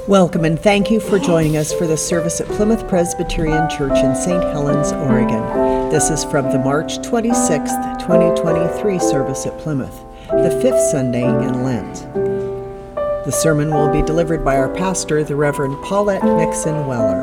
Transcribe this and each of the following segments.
Welcome and thank you for joining us for the service at Plymouth Presbyterian Church in St. Helens, Oregon. This is from the March 26th, 2023 service at Plymouth, the fifth Sunday in Lent. The sermon will be delivered by our pastor, the Reverend Paulette Nixon Weller.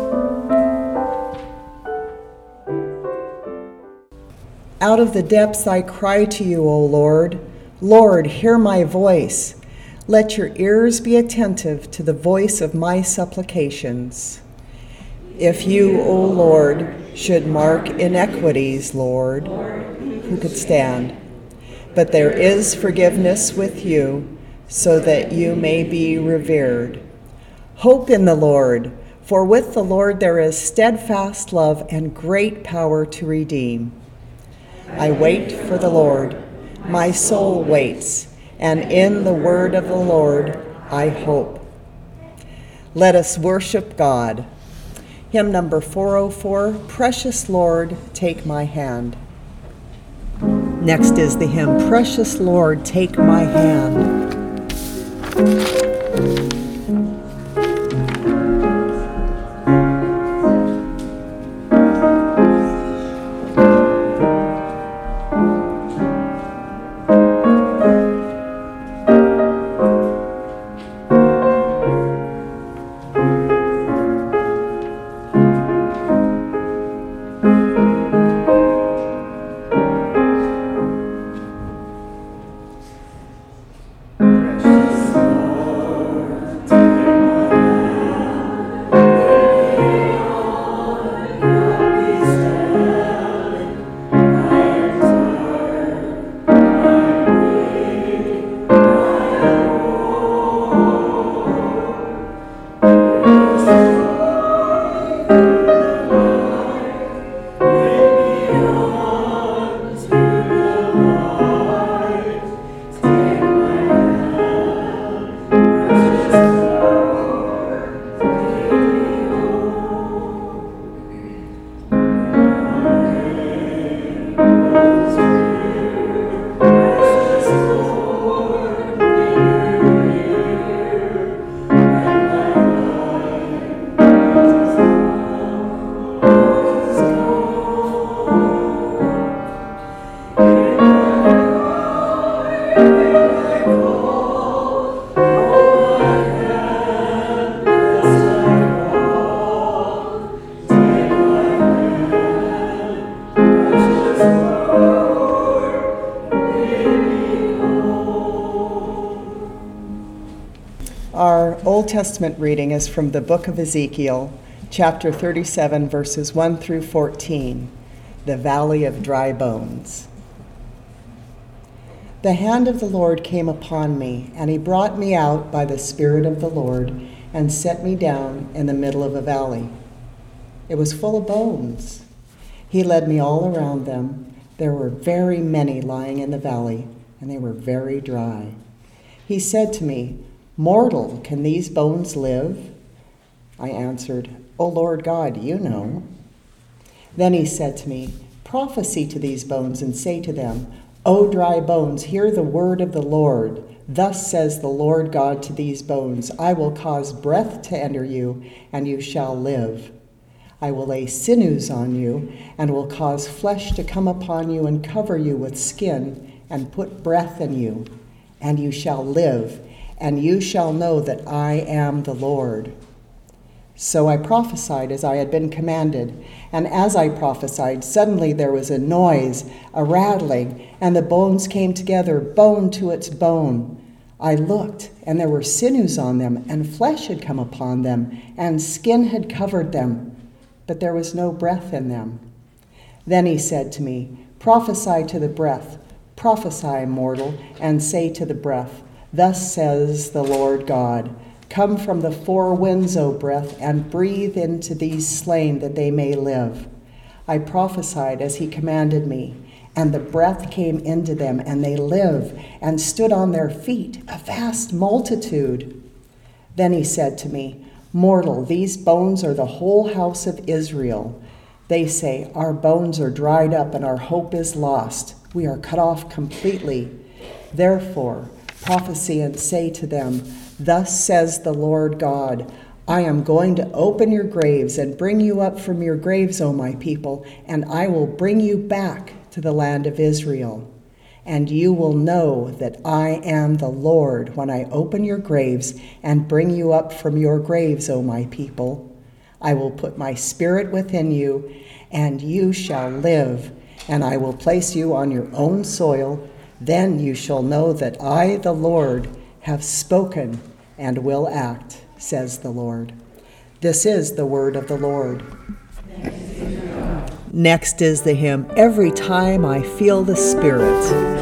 Out of the depths I cry to you, O Lord. Lord, hear my voice. Let your ears be attentive to the voice of my supplications. If you, O Lord, should mark iniquities, Lord, who could stand? But there is forgiveness with you, so that you may be revered. Hope in the Lord, for with the Lord there is steadfast love and great power to redeem. I wait for the Lord, my soul waits, and in the word of the Lord I hope. Let us worship God. Hymn number 404, Precious Lord, Take My Hand. Next is the hymn, Precious Lord, Take My Hand. Our Old Testament reading is from the book of Ezekiel, chapter 37, verses 1 through 14, the Valley of Dry Bones. The hand of the Lord came upon me, and he brought me out by the Spirit of the Lord and set me down in the middle of a valley. It was full of bones. He led me all around them. There were very many lying in the valley, and they were very dry. He said to me, Mortal, can these bones live? I answered, O Lord God, you know. Then he said to me, Prophesy to these bones and say to them, O dry bones, hear the word of the Lord. Thus says the Lord God to these bones, I will cause breath to enter you, and you shall live. I will lay sinews on you, and will cause flesh to come upon you and cover you with skin, and put breath in you, and you shall live. And you shall know that I am the Lord. So I prophesied as I had been commanded, and as I prophesied, suddenly there was a noise, a rattling, and the bones came together, bone to its bone. I looked, and there were sinews on them, and flesh had come upon them, and skin had covered them, but there was no breath in them. Then he said to me, Prophesy to the breath, prophesy, mortal, and say to the breath, Thus says the Lord God, Come from the four winds, O breath, and breathe into these slain that they may live. I prophesied as he commanded me, and the breath came into them, and they live, and stood on their feet, a vast multitude. Then he said to me, Mortal, these bones are the whole house of Israel. They say, Our bones are dried up, and our hope is lost. We are cut off completely. Therefore, prophesy and say to them, Thus says the Lord God, I am going to open your graves and bring you up from your graves, O my people, and I will bring you back to the land of Israel. And you will know that I am the Lord when I open your graves and bring you up from your graves, O my people. I will put my spirit within you, and you shall live, and I will place you on your own soil. Then you shall know that I, the Lord, have spoken and will act, says the Lord. This is the word of the Lord. Next is the hymn, Every Time I Feel the Spirit.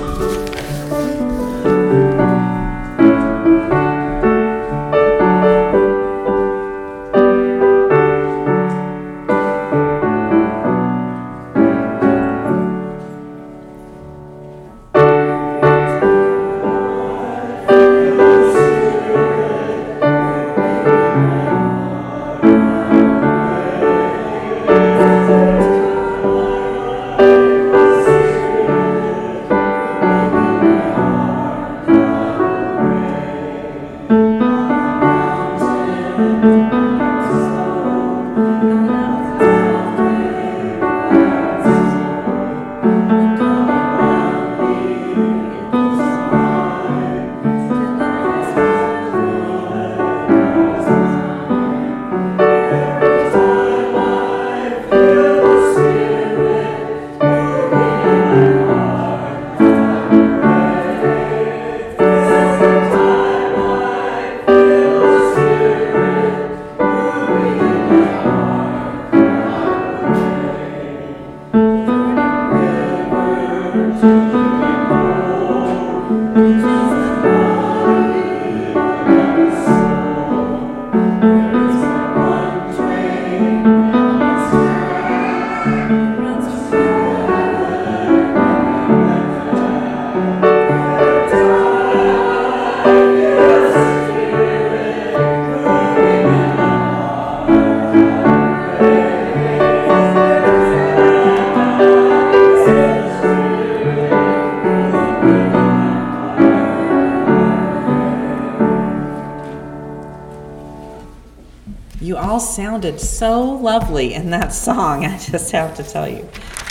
You all sounded so lovely in that song, I just have to tell you.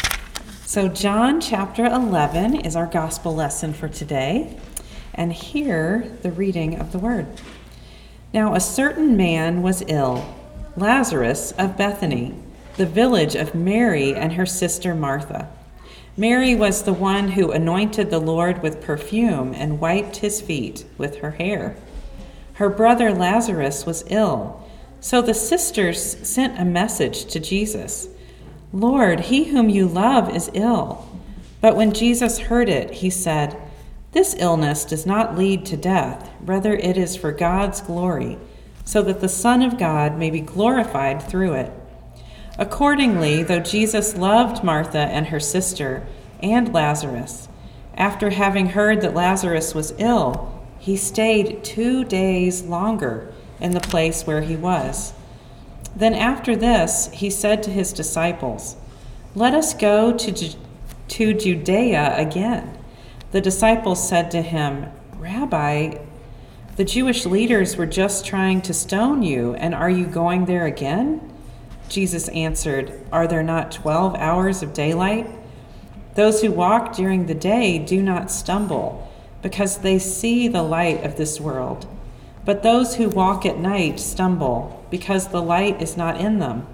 So John chapter 11 is our gospel lesson for today, and hear the reading of the word. Now a certain man was ill, Lazarus of Bethany, the village of Mary and her sister Martha. Mary was the one who anointed the Lord with perfume and wiped his feet with her hair. Her brother Lazarus was ill. So the sisters sent a message to Jesus, Lord, he whom you love is ill. But when Jesus heard it, he said, This illness does not lead to death, rather it is for God's glory, so that the Son of God may be glorified through it. Accordingly, though Jesus loved Martha and her sister and Lazarus, after having heard that Lazarus was ill, he stayed 2 days longer in the place where he was. Then after this, he said to his disciples, Let us go to Judea again. The disciples said to him, Rabbi, the Jewish leaders were just trying to stone you, and are you going there again? Jesus answered, Are there not 12 hours of daylight? Those who walk during the day do not stumble, because they see the light of this world. But those who walk at night stumble, because the light is not in them.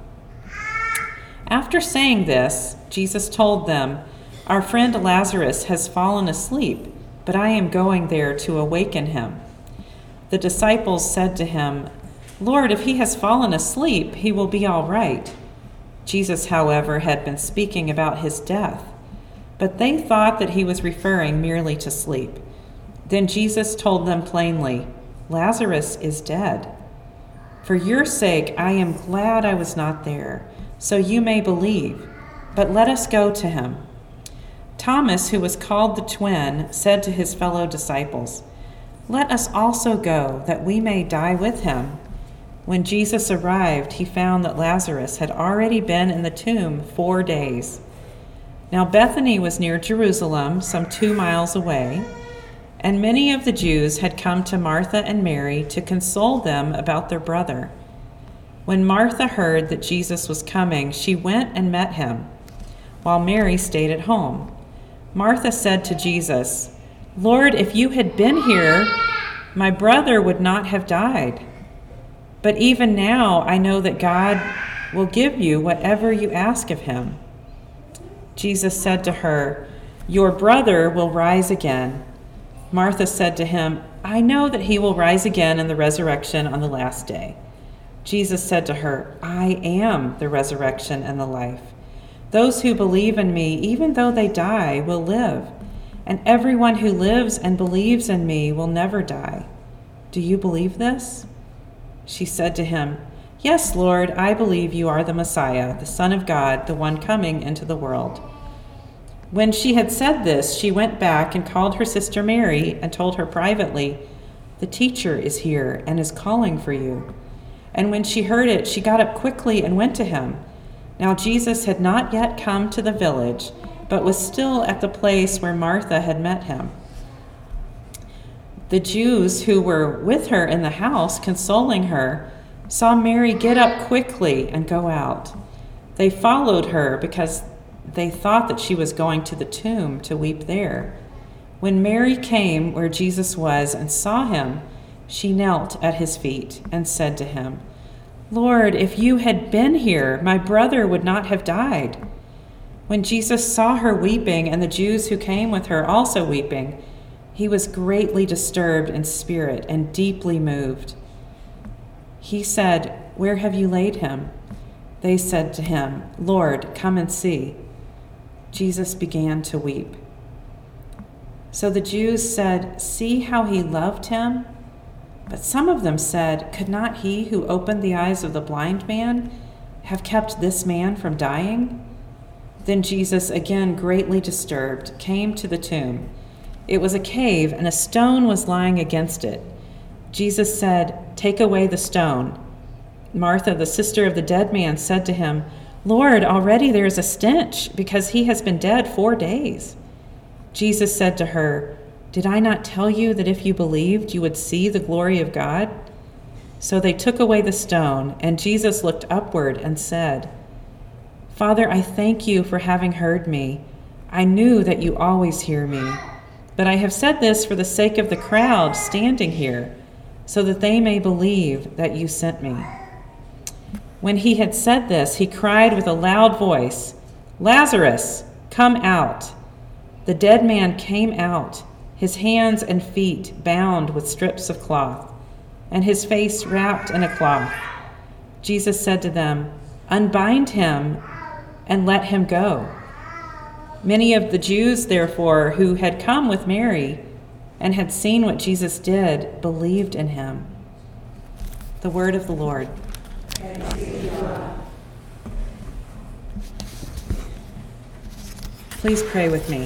After saying this, Jesus told them, Our friend Lazarus has fallen asleep, but I am going there to awaken him. The disciples said to him, Lord, if he has fallen asleep, he will be all right. Jesus, however, had been speaking about his death, but they thought that he was referring merely to sleep. Then Jesus told them plainly, Lazarus is dead. For your sake, I am glad I was not there, so you may believe. But let us go to him. Thomas, who was called the twin, said to his fellow disciples, Let us also go, that we may die with him. When Jesus arrived, he found that Lazarus had already been in the tomb 4 days. Now Bethany was near Jerusalem, some 2 miles away, And many of the Jews had come to Martha and Mary to console them about their brother. When Martha heard that Jesus was coming, she went and met him, while Mary stayed at home. Martha said to Jesus, "Lord, if you had been here, my brother would not have died. But even now I know that God will give you whatever you ask of him." Jesus said to her, "Your brother will rise again." Martha said to him, "I know that he will rise again in the resurrection on the last day." Jesus said to her, "I am the resurrection and the life. Those who believe in me, even though they die, will live. And everyone who lives and believes in me will never die. Do you believe this?" She said to him, "Yes, Lord, I believe you are the Messiah, the Son of God, the one coming into the world." When she had said this, she went back and called her sister Mary and told her privately, "The teacher is here and is calling for you." And when she heard it, she got up quickly and went to him. Now Jesus had not yet come to the village, but was still at the place where Martha had met him. The Jews who were with her in the house, consoling her, saw Mary get up quickly and go out. They followed her because they thought that she was going to the tomb to weep there. When Mary came where Jesus was and saw him, she knelt at his feet and said to him, "Lord, if you had been here, my brother would not have died." When Jesus saw her weeping and the Jews who came with her also weeping, he was greatly disturbed in spirit and deeply moved. He said, "Where have you laid him?" They said to him, "Lord, come and see." Jesus began to weep. So the Jews said, "See how he loved him?" But some of them said, "Could not he who opened the eyes of the blind man have kept this man from dying?" Then Jesus, again greatly disturbed, came to the tomb. It was a cave, and a stone was lying against it. Jesus said, "Take away the stone." Martha, the sister of the dead man, said to him, "Lord, already there is a stench, because he has been dead 4 days." Jesus said to her, "Did I not tell you that if you believed, you would see the glory of God?" So they took away the stone, and Jesus looked upward and said, "Father, I thank you for having heard me. I knew that you always hear me, but I have said this for the sake of the crowd standing here, so that they may believe that you sent me." When he had said this, he cried with a loud voice, "Lazarus, come out!" The dead man came out, his hands and feet bound with strips of cloth, and his face wrapped in a cloth. Jesus said to them, "Unbind him and let him go." Many of the Jews, therefore, who had come with Mary and had seen what Jesus did, believed in him. The word of the Lord. Please pray with me.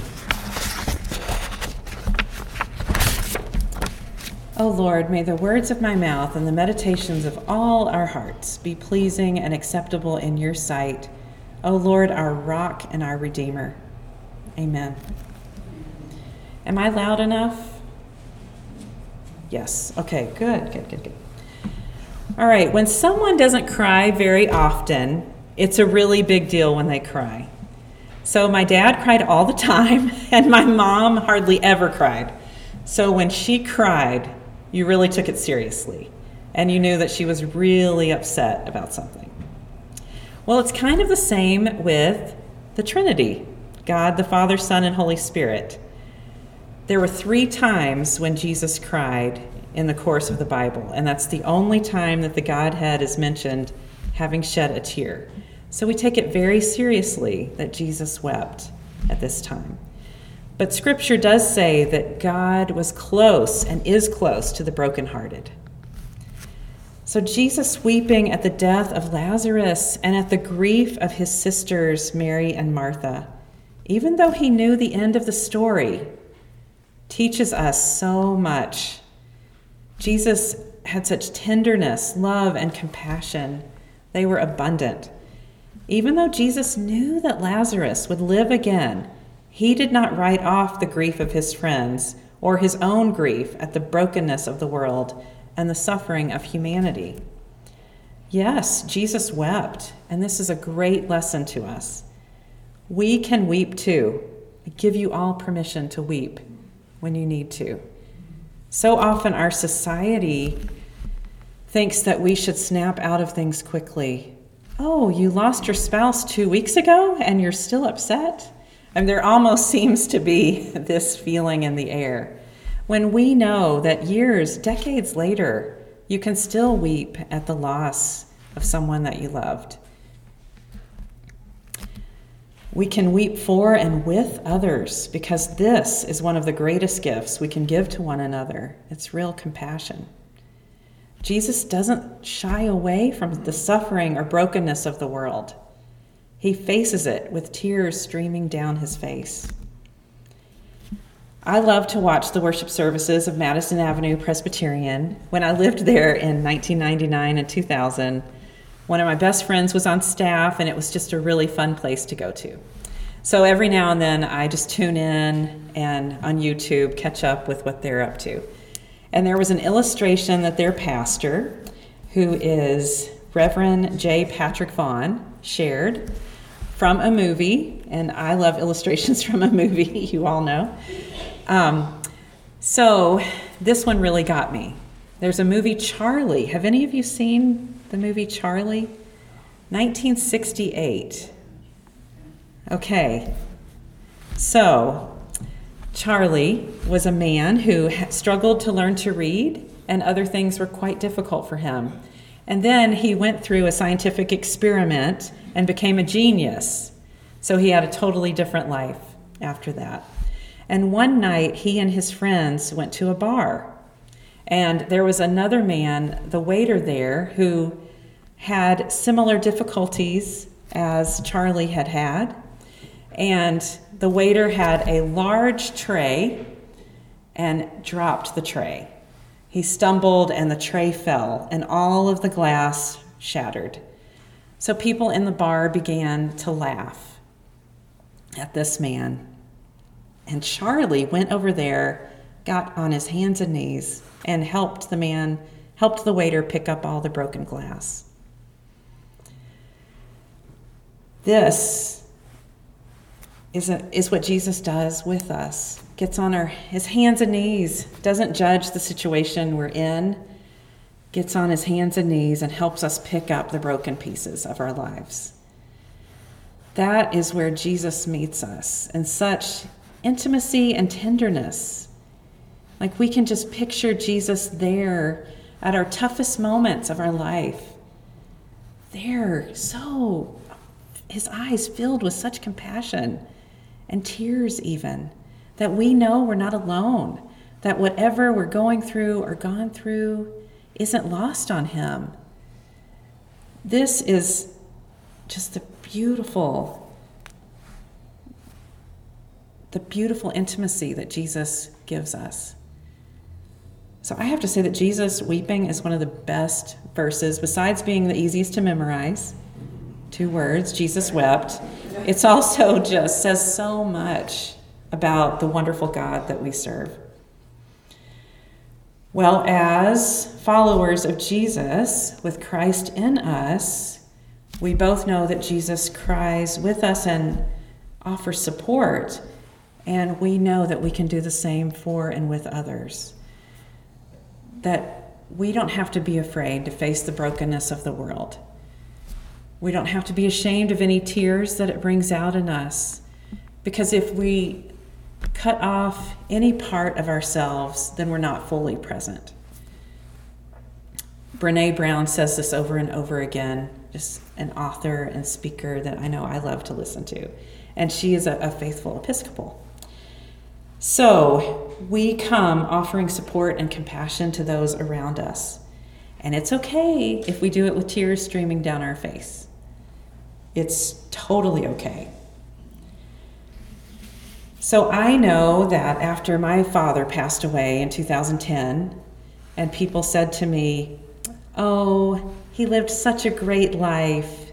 O Lord, may the words of my mouth and the meditations of all our hearts be pleasing and acceptable in your sight, O Lord, our rock and our redeemer. Amen. Am I loud enough? Yes. Okay, good. All right, when someone doesn't cry very often, it's a really big deal when they cry. So my dad cried all the time, and my mom hardly ever cried. So when she cried, you really took it seriously, and you knew that she was really upset about something. Well, it's kind of the same with the Trinity, God, the Father, Son, and Holy Spirit. There were 3 times when Jesus cried in the course of the Bible, and that's the only time that the Godhead is mentioned having shed a tear. So we take it very seriously that Jesus wept at this time. But Scripture does say that God was close and is close to the brokenhearted. So Jesus weeping at the death of Lazarus and at the grief of his sisters, Mary and Martha, even though he knew the end of the story, teaches us so much. Jesus had such tenderness, love, and compassion. They were abundant. Even though Jesus knew that Lazarus would live again, he did not write off the grief of his friends or his own grief at the brokenness of the world and the suffering of humanity. Yes, Jesus wept, and this is a great lesson to us. We can weep too. I give you all permission to weep when you need to. So often our society thinks that we should snap out of things quickly. Oh, you lost your spouse 2 weeks ago and you're still upset? And there almost seems to be this feeling in the air, when we know that years, decades later, you can still weep at the loss of someone that you loved. We can weep for and with others, because this is one of the greatest gifts we can give to one another. It's real compassion. Jesus doesn't shy away from the suffering or brokenness of the world. He faces it with tears streaming down his face. I love to watch the worship services of Madison Avenue Presbyterian. When I lived there in 1999 and 2000, one of my best friends was on staff, and it was just a really fun place to go to. So every now and then I just tune in and on YouTube catch up with what they're up to. And there was an illustration that their pastor, who is Reverend J. Patrick Vaughn, shared from a movie, and I love illustrations from a movie, you all know. So this one really got me. There's a movie, Charlie. Have any of you seen the movie Charlie? 1968. Okay, so Charlie was a man who struggled to learn to read, and other things were quite difficult for him. And then he went through a scientific experiment and became a genius. So he had a totally different life after that. And one night, he and his friends went to a bar. And there was another man, the waiter there, who had similar difficulties as Charlie had had. And the waiter had a large tray and dropped the tray. He stumbled and the tray fell, and all of the glass shattered. So people in the bar began to laugh at this man. And Charlie went over there, got on his hands and knees, and helped the waiter pick up all the broken glass. This is what Jesus does with us. Gets on his hands and knees, doesn't judge the situation we're in, gets on his hands and knees and helps us pick up the broken pieces of our lives. That is where Jesus meets us, in such intimacy and tenderness. Like we can just picture Jesus there at our toughest moments of our life. There, so his eyes filled with such compassion and tears even, that we know we're not alone, that whatever we're going through or gone through isn't lost on him. This is just the beautiful intimacy that Jesus gives us. So I have to say that Jesus weeping is one of the best verses, besides being the easiest to memorize. 2 words, Jesus wept. It's also just says so much about the wonderful God that we serve. Well, as followers of Jesus, with Christ in us, we both know that Jesus cries with us and offers support, and we know that we can do the same for and with others. That we don't have to be afraid to face the brokenness of the world. We don't have to be ashamed of any tears that it brings out in us, because if we cut off any part of ourselves, then we're not fully present. Brené Brown says this over and over again, just an author and speaker that I know I love to listen to, and she is a faithful Episcopal. So we come offering support and compassion to those around us, and it's okay if we do it with tears streaming down our face. It's totally okay. So I know that after my father passed away in 2010, and people said to me, "Oh, he lived such a great life.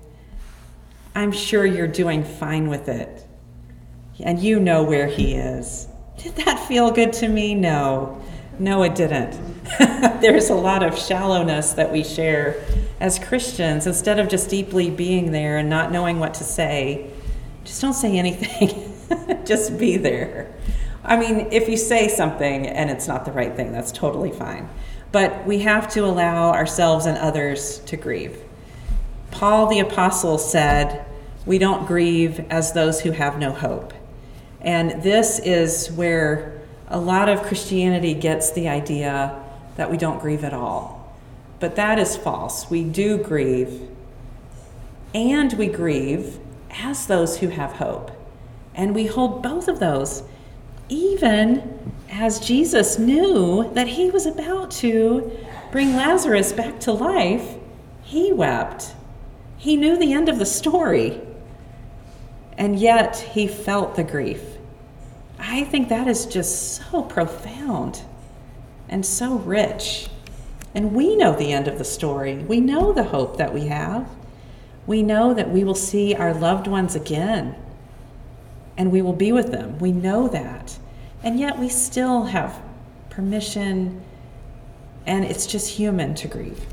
I'm sure you're doing fine with it. And you know where he is." Did that feel good to me? No, it didn't. There's a lot of shallowness that we share as Christians. Instead of just deeply being there and not knowing what to say, just don't say anything. Just be there. I mean, if you say something and it's not the right thing, that's totally fine. But we have to allow ourselves and others to grieve. Paul the Apostle said, "We don't grieve as those who have no hope." And this is where a lot of Christianity gets the idea that we don't grieve at all. But that is false. We do grieve, and we grieve as those who have hope. And we hold both of those, even as Jesus knew that he was about to bring Lazarus back to life. He wept. He knew the end of the story, and yet he felt the grief. I think that is just so profound and so rich. And we know the end of the story. We know the hope that we have. We know that we will see our loved ones again, and we will be with them. We know that. And yet we still have permission, and it's just human to grieve.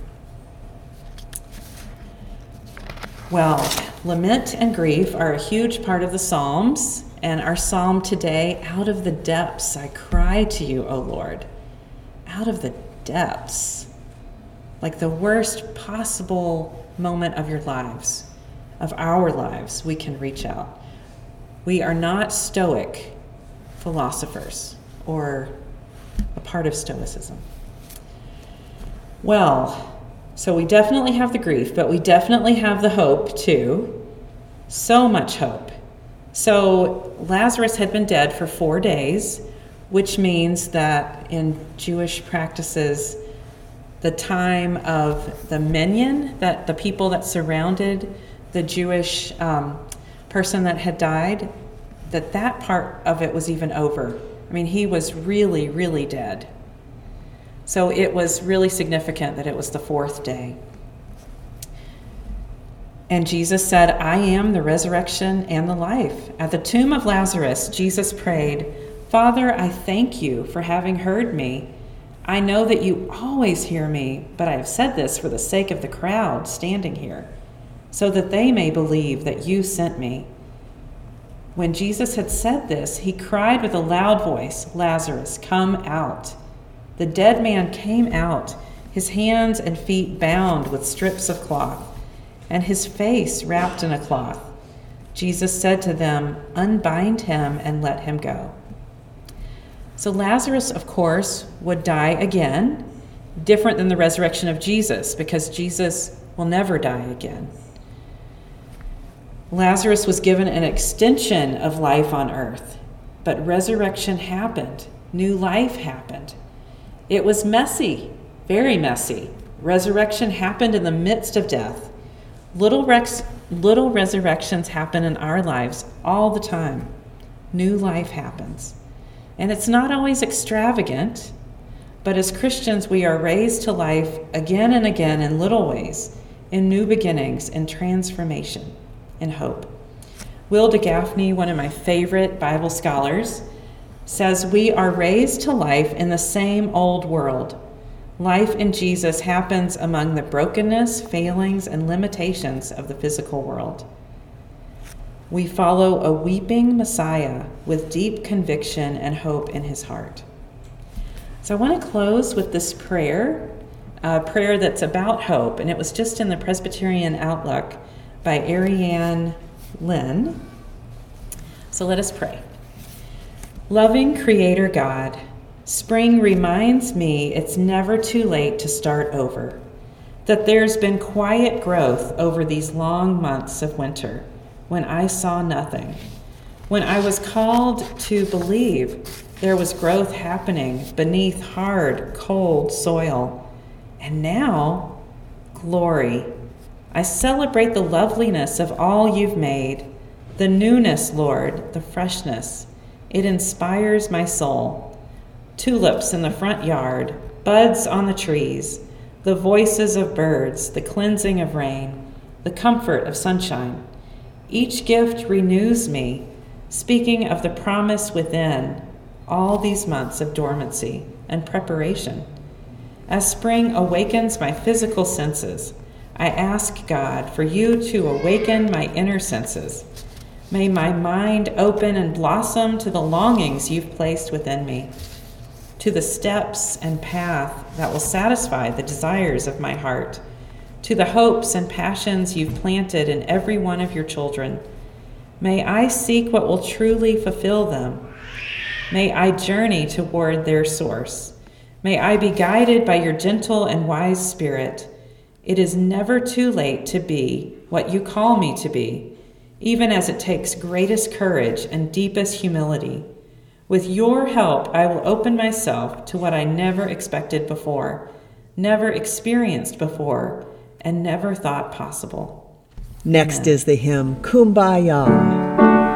Well, lament and grief are a huge part of the Psalms, and our psalm today, "Out of the depths I cry to you, O Lord." Out of the depths. Like the worst possible moment of your lives, of our lives, we can reach out. We are not Stoic philosophers or a part of Stoicism. Well, so we definitely have the grief, but we definitely have the hope too. So much hope. So Lazarus had been dead for 4 days, which means that in Jewish practices, the time of the minyan, that the people that surrounded the Jewish person that had died, that part of it was even over. I mean, he was really, really dead. So it was really significant that it was the 4th day. And Jesus said, "I am the resurrection and the life." At the tomb of Lazarus, Jesus prayed, "Father, I thank you for having heard me. I know that you always hear me, but I have said this for the sake of the crowd standing here, so that they may believe that you sent me." When Jesus had said this, he cried with a loud voice, "Lazarus, come out." The dead man came out, his hands and feet bound with strips of cloth, and his face wrapped in a cloth. Jesus said to them, "Unbind him and let him go." So Lazarus, of course, would die again, different than the resurrection of Jesus, because Jesus will never die again. Lazarus was given an extension of life on earth, but resurrection happened. New life happened. It was messy, very messy. Resurrection happened in the midst of death. Little resurrections happen in our lives all the time. New life happens. And it's not always extravagant, but as Christians, we are raised to life again and again in little ways, in new beginnings, in transformation, in hope. Will DeGaffney, one of my favorite Bible scholars, says we are raised to life in the same old world. Life in Jesus happens among the brokenness, failings, and limitations of the physical world. We follow a weeping Messiah with deep conviction and hope in his heart. So I want to close with this prayer, a prayer that's about hope, and it was just in the Presbyterian Outlook by Ariane Lynn. So let us pray. Loving Creator God, spring reminds me it's never too late to start over, that there's been quiet growth over these long months of winter when I saw nothing. When I was called to believe, there was growth happening beneath hard, cold soil. And now, glory. I celebrate the loveliness of all you've made, the newness, Lord, the freshness. It inspires my soul. Tulips in the front yard, buds on the trees, the voices of birds, the cleansing of rain, the comfort of sunshine. Each gift renews me, speaking of the promise within. all these months of dormancy and preparation. As spring awakens my physical senses, I ask God for you to awaken my inner senses. May my mind open and blossom to the longings you've placed within me, to the steps and path that will satisfy the desires of my heart, to the hopes and passions you've planted in every one of your children. May I seek what will truly fulfill them. May I journey toward their source. May I be guided by your gentle and wise spirit. It is never too late to be what you call me to be, even as it takes greatest courage and deepest humility. With your help, I will open myself to what I never expected before, never experienced before, and never thought possible. Next Amen. is the hymn, Kumbaya.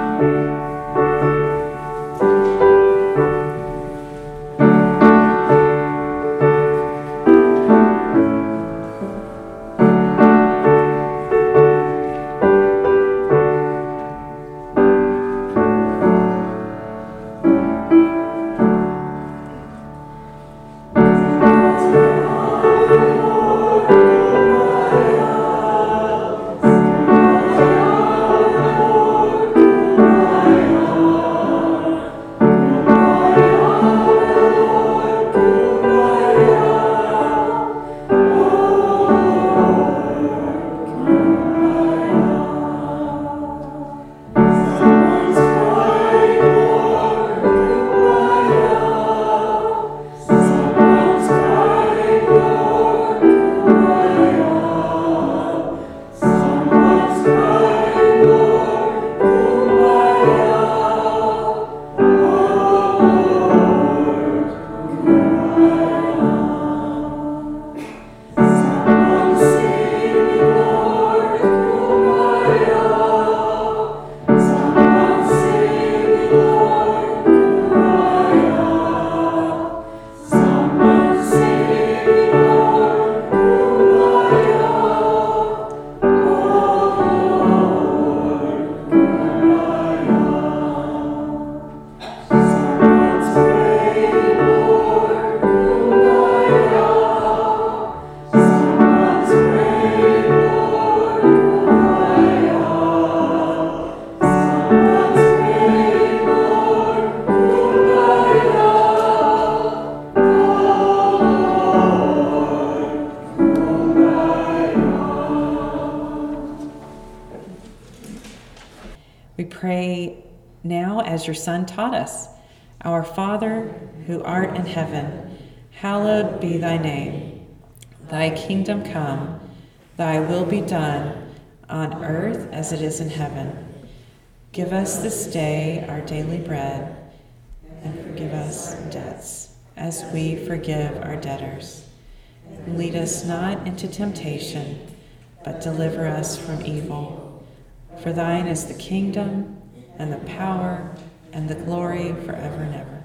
We pray now as your Son taught us. Our Father, who art in heaven, hallowed be thy name. Thy kingdom come, thy will be done, on earth as it is in heaven. Give us this day our daily bread, and forgive us debts, as we forgive our debtors. Lead us not into temptation, but deliver us from evil. For thine is the kingdom, and the power, and the glory forever and ever.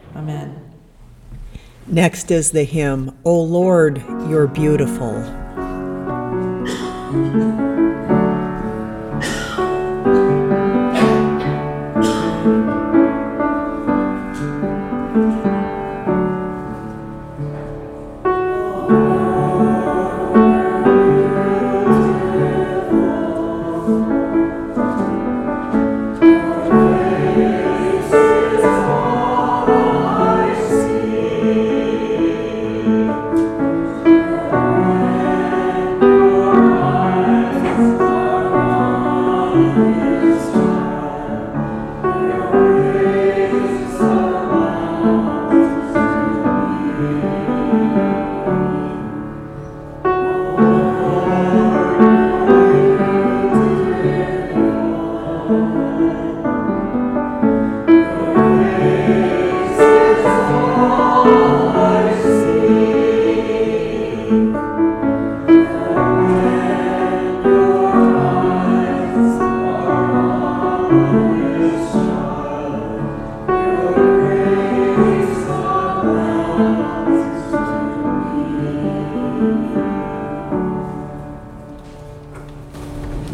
Amen. Next is the hymn, O Lord, You're Beautiful.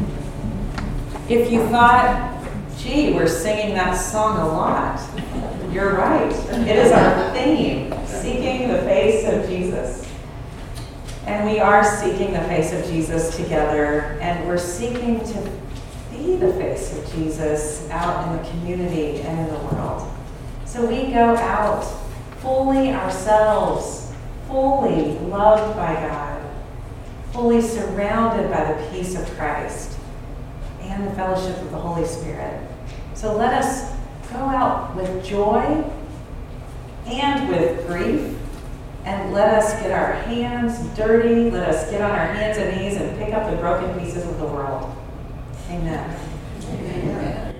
If you thought, gee, we're singing that song a lot, You're right. It is our theme, seeking the face of Jesus. And we are seeking the face of Jesus together, and we're seeking to be the face of Jesus out in the community and in the world. So we go out fully ourselves, fully loved by God, fully surrounded by the peace of Christ and the fellowship of the Holy Spirit. So let us go out with joy and with grief, and let us get our hands dirty, let us get on our hands and knees and pick up the broken pieces of the world. Amen. Amen.